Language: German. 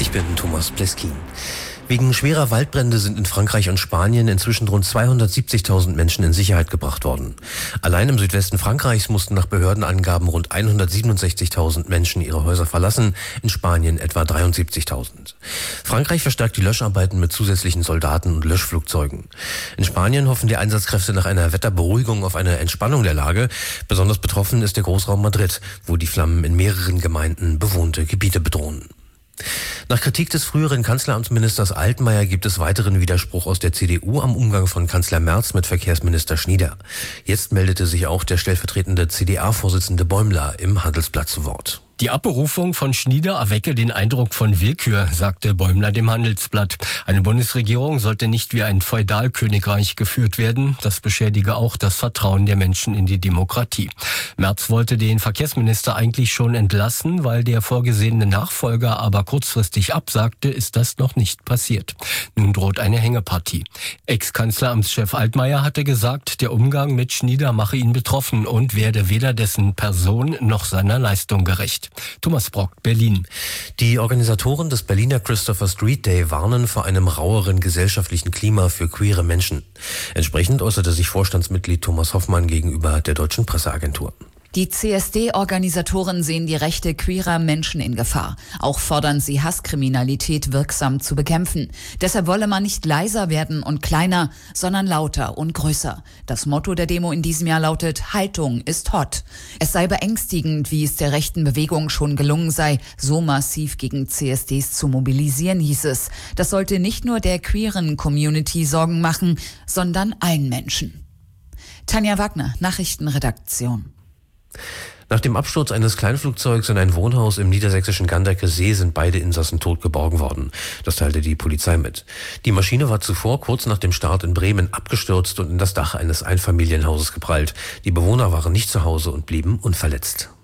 Ich bin Thomas Pleskin. Wegen schwerer Waldbrände sind in Frankreich und Spanien inzwischen rund 270.000 Menschen in Sicherheit gebracht worden. Allein im Südwesten Frankreichs mussten nach Behördenangaben rund 167.000 Menschen ihre Häuser verlassen, in Spanien etwa 73.000. Frankreich verstärkt die Löscharbeiten mit zusätzlichen Soldaten und Löschflugzeugen. In Spanien hoffen die Einsatzkräfte nach einer Wetterberuhigung auf eine Entspannung der Lage. Besonders betroffen ist der Großraum Madrid, wo die Flammen in mehreren Gemeinden bewohnte Gebiete bedrohen. Nach Kritik des früheren Kanzleramtsministers Altmaier gibt es weiteren Widerspruch aus der CDU am Umgang von Kanzler Merz mit Verkehrsminister Schnieder. Jetzt meldete sich auch der stellvertretende CDA-Vorsitzende Bäumler im Handelsblatt zu Wort. Die Abberufung von Schnieder erwecke den Eindruck von Willkür, sagte Bäumler dem Handelsblatt. Eine Bundesregierung sollte nicht wie ein Feudalkönigreich geführt werden. Das beschädige auch das Vertrauen der Menschen in die Demokratie. Merz wollte den Verkehrsminister eigentlich schon entlassen, weil der vorgesehene Nachfolger aber kurzfristig absagte, ist das noch nicht passiert. Nun droht eine Hängepartie. Ex-Kanzleramtschef Altmaier hatte gesagt, der Umgang mit Schnieder mache ihn betroffen und werde weder dessen Person noch seiner Leistung gerecht. Thomas Brock, Berlin. Die Organisatoren des Berliner Christopher Street Day warnen vor einem raueren gesellschaftlichen Klima für queere Menschen. Entsprechend äußerte sich Vorstandsmitglied Thomas Hoffmann gegenüber der Deutschen Presseagentur. Die CSD-Organisatoren sehen die Rechte queerer Menschen in Gefahr. Auch fordern sie, Hasskriminalität wirksam zu bekämpfen. Deshalb wolle man nicht leiser werden und kleiner, sondern lauter und größer. Das Motto der Demo in diesem Jahr lautet: Haltung ist hot. Es sei beängstigend, wie es der rechten Bewegung schon gelungen sei, so massiv gegen CSDs zu mobilisieren, hieß es. Das sollte nicht nur der queeren Community Sorgen machen, sondern allen Menschen. Tanja Wagner, Nachrichtenredaktion. Nach dem Absturz eines Kleinflugzeugs in ein Wohnhaus im niedersächsischen Gandecker See sind beide Insassen tot geborgen worden. Das teilte die Polizei mit. Die Maschine war zuvor kurz nach dem Start in Bremen abgestürzt und in das Dach eines Einfamilienhauses geprallt. Die Bewohner waren nicht zu Hause und blieben unverletzt.